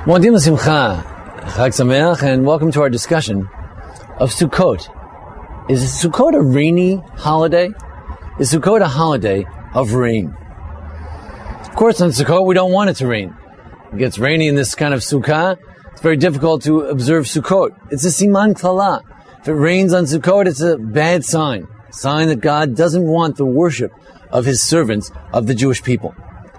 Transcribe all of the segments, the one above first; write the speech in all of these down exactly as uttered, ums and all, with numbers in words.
Mo'adim l'simcha, Chag Sameach, and welcome to our discussion of Sukkot. Is Sukkot a rainy holiday? Is Sukkot a holiday of rain? Of course, on Sukkot, we don't want it to rain. It gets rainy in this kind of Sukkah. It's very difficult to observe Sukkot. It's a siman klala. If it rains on Sukkot, it's a bad sign. A sign that God doesn't want the worship of His servants, of the Jewish people.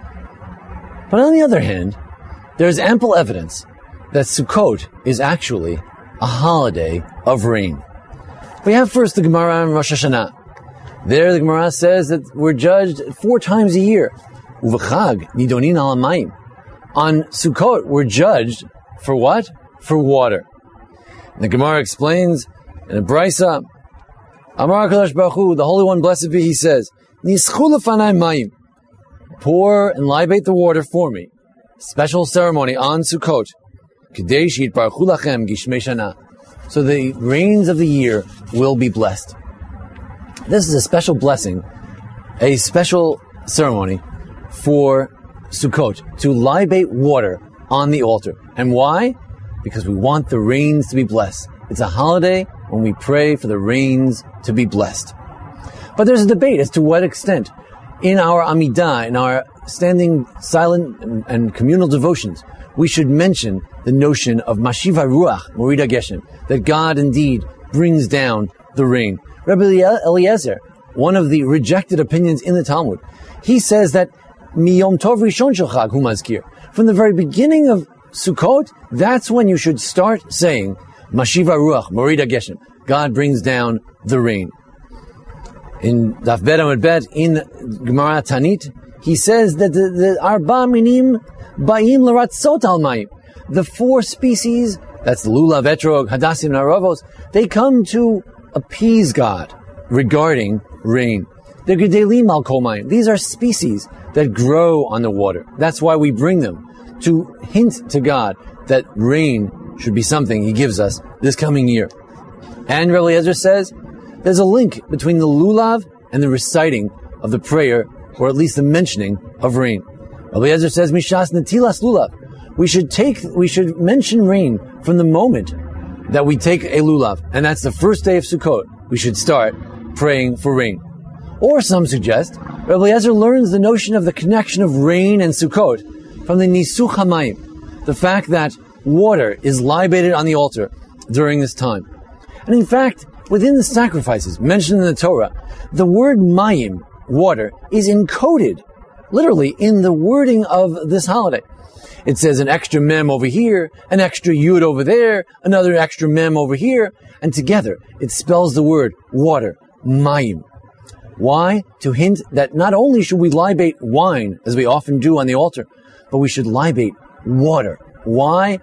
But on the other hand, there is ample evidence that Sukkot is actually a holiday of rain. We have first the Gemara in Rosh Hashanah. There the Gemara says that we're judged four times a year. Uvachag nidonin al hamayim. On Sukkot, we're judged for what? For water. And the Gemara explains in a Brisa, Amar HaKadosh Baruch Hu, the Holy One, blessed be He, says, Nischu lefanai mayim. Pour and libate the water for me. Special ceremony on Sukkot. Kedei she'yitbarechu lachem gishmei shana. So the rains of the year will be blessed. This is a special blessing, a special ceremony for Sukkot, to libate water on the altar. And why? Because we want the rains to be blessed. It's a holiday when we pray for the rains to be blessed. But there's a debate as to what extent in our Amidah, in our standing silent and, and communal devotions, we should mention the notion of Mashiva Ruach, Morida Geshem, that God indeed brings down the rain. Rabbi Eliezer, one of the rejected opinions in the Talmud, he says that Miyom Tov Rishon Shel Chag Hu Mazkir. From the very beginning of Sukkot, that's when you should start saying Mashiva Ruach, Morida Geshem. God brings down the rain. In Daf Bet Amud Bet, in Gemara Tanit, he says that the, the Arba Minim Ba'im L'Ratzot Al Mayim. The four species, that's the Lulav, Etrog, Hadassim, and Aravos, they come to appease God regarding rain. The Gedelim Al Kol Mayim. These are species that grow on the water. That's why we bring them, to hint to God that rain should be something He gives us this coming year. And Rabbi Eliezer says there's a link between the Lulav and the reciting of the prayer, or at least the mentioning of rain. Rabbi Eliezer says, Mishas Netilas Lulav. We should take, we should mention rain from the moment that we take a Lulav. And that's the first day of Sukkot. We should start praying for rain. Or some suggest, Rabbi Eliezer learns the notion of the connection of rain and Sukkot from the Nisuch HaMayim, the fact that water is libated on the altar during this time. And in fact, within the sacrifices mentioned in the Torah, the word mayim, water, is encoded literally in the wording of this holiday. It says an extra mem over here, an extra yud over there, another extra mem over here, and together it spells the word water, mayim. Why? To hint that not only should we libate wine, as we often do on the altar, but we should libate water. Why?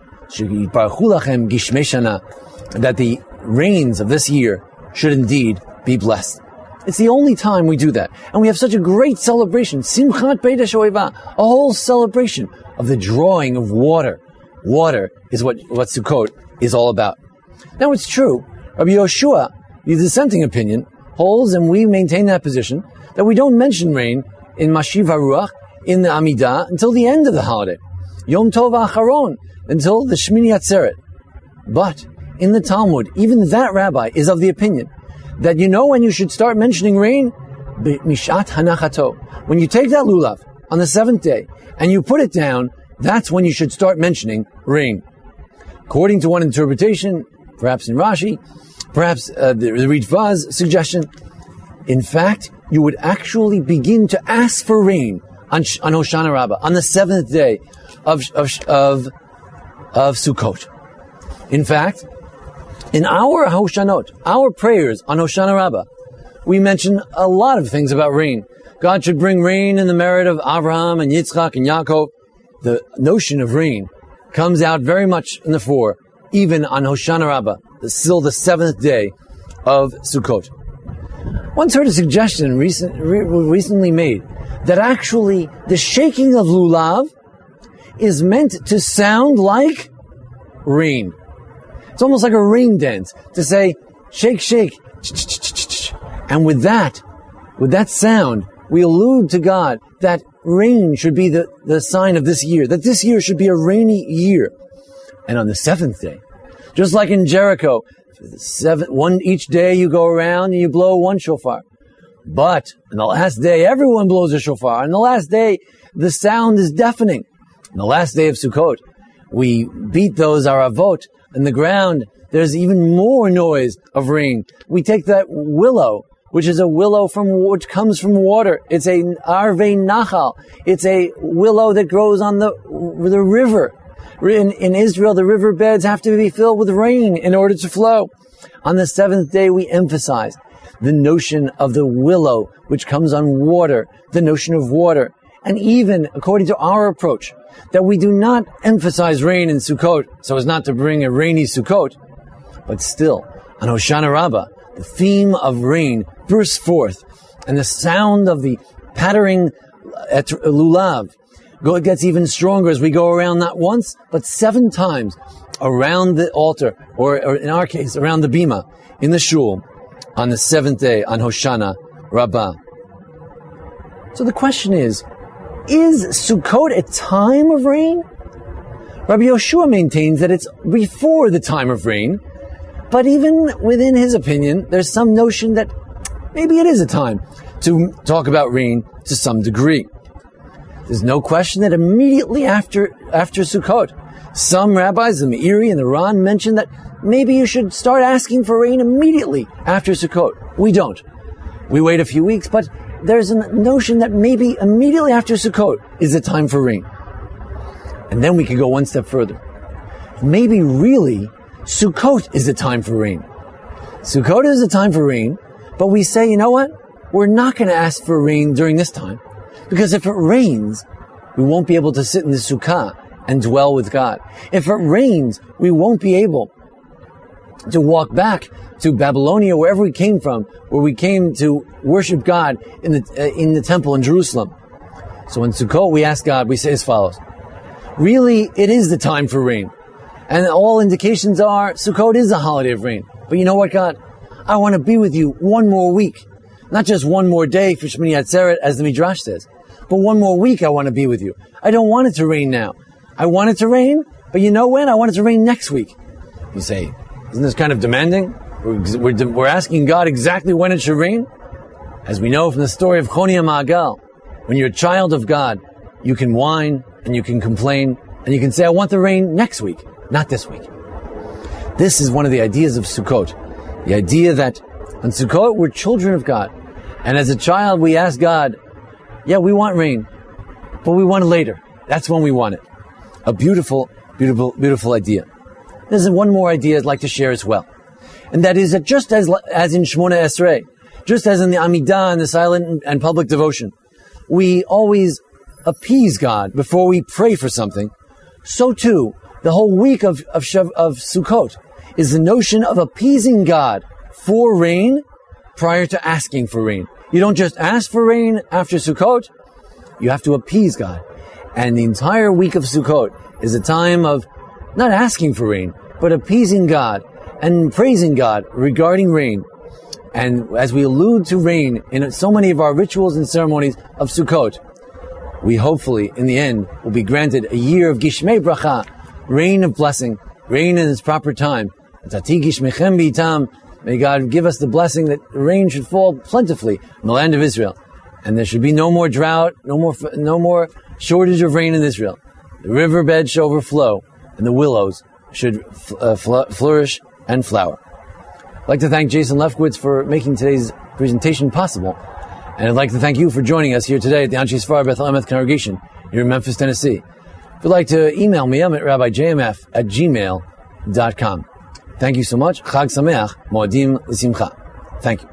That the rains of this year should indeed be blessed. It's the only time we do that. And we have such a great celebration, Simchat Beit HaShoeva, a whole celebration of the drawing of water. Water is what, what Sukkot is all about. Now it's true, Rabbi Yoshua, the dissenting opinion, holds, and we maintain that position, that we don't mention rain in Mashiv HaRuach, in the Amidah, until the end of the holiday. Yom Tov Acharon, until the Shmini Atzeret. But in the Talmud, even that rabbi is of the opinion that you know when you should start mentioning rain? Mishat Hanachato. When you take that lulav on the seventh day and you put it down, that's when you should start mentioning rain. According to one interpretation, perhaps in Rashi, perhaps uh, the, the Ritva's suggestion, in fact, you would actually begin to ask for rain on, on Hoshana Rabbah, on the seventh day of, of, of, of Sukkot. In fact, in our Hoshanot, our prayers on Hoshana Rabbah, we mention a lot of things about rain. God should bring rain in the merit of Abraham and Yitzchak and Yaakov. The notion of rain comes out very much in the fore, even on Hoshana Rabbah, still the seventh day of Sukkot. Once heard a suggestion recent, re- recently made that actually the shaking of lulav is meant to sound like rain. It's almost like a rain dance to say, shake, shake, and with that, with that sound, we allude to God that rain should be the, the sign of this year, that this year should be a rainy year. And on the seventh day, just like in Jericho, seven, one, each day you go around and you blow one shofar. But on the last day, everyone blows a shofar. On the last day, the sound is deafening. On the last day of Sukkot, we beat those aravot in the ground. There's even more noise of rain. We take that willow, which is a willow from which comes from water. It's a arvei nachal. It's a willow that grows on the the river. In, in Israel, the riverbeds have to be filled with rain in order to flow. On the seventh day, we emphasize the notion of the willow, which comes on water, the notion of water. And even, according to our approach, that we do not emphasize rain in Sukkot so as not to bring a rainy Sukkot, but still, on Hoshana Rabbah, the theme of rain bursts forth, and the sound of the pattering at lulav it gets even stronger as we go around not once, but seven times around the altar, or, or in our case, around the bima, in the shul, on the seventh day, on Hoshana Rabbah. So the question is, is Sukkot a time of rain? Rabbi Yoshua maintains that it's before the time of rain, but even within his opinion, there's some notion that maybe it is a time to talk about rain to some degree. There's no question that immediately after after Sukkot, some rabbis, the Meiri and the Ran, mention that maybe you should start asking for rain immediately after Sukkot. We don't. We wait a few weeks, but there's a notion that maybe immediately after Sukkot is the time for rain. And then we could go one step further. Maybe really Sukkot is the time for rain. Sukkot is the time for rain, but we say, you know what? We're not going to ask for rain during this time, because if it rains, we won't be able to sit in the sukkah and dwell with God. If it rains, we won't be able to walk back to Babylonia, wherever we came from, where we came to worship God in the uh, in the temple in Jerusalem. So in Sukkot, we ask God, we say as follows: really, it is the time for rain. And all indications are Sukkot is a holiday of rain. But you know what, God? I want to be with you one more week. Not just one more day for Shmini Atzeret, as the Midrash says, but one more week I want to be with you. I don't want it to rain now. I want it to rain, but you know when? I want it to rain next week. You say, isn't this kind of demanding? We're, we're, we're asking God exactly when it should rain? As we know from the story of Choni HaMa'agal, when you're a child of God, you can whine and you can complain and you can say, I want the rain next week, not this week. This is one of the ideas of Sukkot. The idea that on Sukkot, we're children of God. And as a child, we ask God, yeah, we want rain, but we want it later. That's when we want it. A beautiful, beautiful, beautiful idea. There's one more idea I'd like to share as well. And that is that just as, as in Shmona Esrei, just as in the Amidah and the silent and public devotion, we always appease God before we pray for something, so too, the whole week of, of, of Sukkot is the notion of appeasing God for rain prior to asking for rain. You don't just ask for rain after Sukkot, you have to appease God. And the entire week of Sukkot is a time of not asking for rain, but appeasing God and praising God regarding rain. And as we allude to rain in so many of our rituals and ceremonies of Sukkot, we hopefully, in the end, will be granted a year of Gishmei Bracha, rain of blessing, rain in its proper time. Tati Gishmechem B'itam. May God give us the blessing that rain should fall plentifully in the land of Israel. And there should be no more drought, no more no more shortage of rain in Israel. The riverbed should overflow, and the willows should uh, flourish and flower. I'd like to thank Jason Lefkowitz for making today's presentation possible. And I'd like to thank you for joining us here today at the Anshe Sfar Beth Elameth Congregation here in Memphis, Tennessee. If you'd like to email me, I'm at rabbi j m f at gmail dot com. Thank you so much. Chag Sameach, Moadim L'Simcha. Thank you.